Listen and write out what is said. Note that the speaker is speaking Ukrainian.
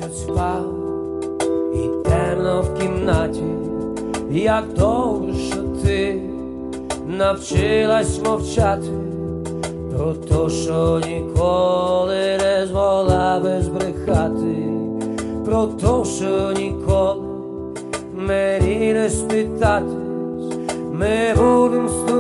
місяць спав, і темно в кімнаті, як добре, що ти навчилась мовчати про то, що ніколи не змогла би збрехати, про то, що ніколи мені не спитатись. Ми будем з